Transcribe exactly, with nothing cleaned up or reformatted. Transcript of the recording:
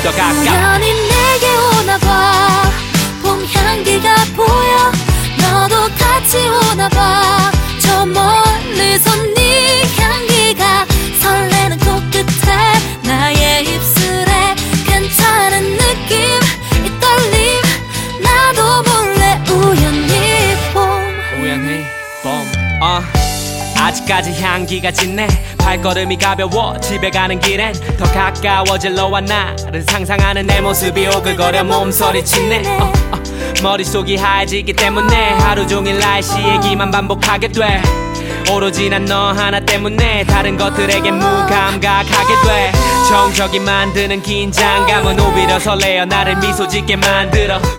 더 가까워 우연히 내게 오나봐 봄 향기가 보여 너도 같이 오나봐 저 멀리서 네 향기가 설레는 코끝에 나의 입술에 괜찮은 느낌 이 떨림 나도 몰래 우연히 봄 우연히 봄 어. 아직까지 향기가 짙네 발걸음이 가벼워 집에 가는 길엔 더 가까워질 너와 나를 상상하는 내 모습이 오글거려 몸서리치네 어, 어. 머릿속이 하얘지기 때문에 하루 종일 날씨 얘기만 반복하게 돼 오로지 난 너 하나 때문에 다른 것들에게 무감각하게 돼 정적이 만드는 긴장감은 오히려 설레어 나를 미소 짓게 만들어